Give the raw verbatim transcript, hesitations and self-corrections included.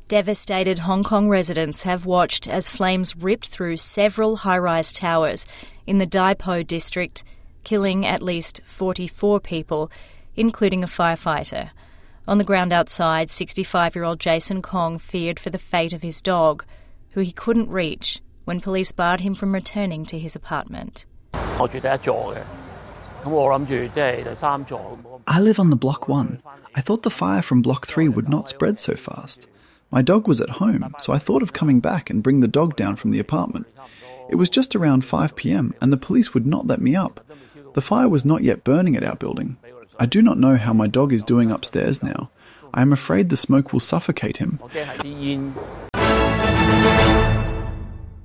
Devastated Hong Kong residents have watched as flames ripped through several high-rise towers in the Dai Po district, killing at least forty-four people, including a firefighter. On the ground outside, sixty-five-year-old Jason Kong feared for the fate of his dog, who he couldn't reach when police barred him from returning to his apartment. I live on the block one. I thought the fire from block three would not spread so fast. My dog was at home, so I thought of coming back and bring the dog down from the apartment. It was just around five p.m. and the police would not let me up. The fire was not yet burning at our building. I do not know how my dog is doing upstairs now. I am afraid the smoke will suffocate him.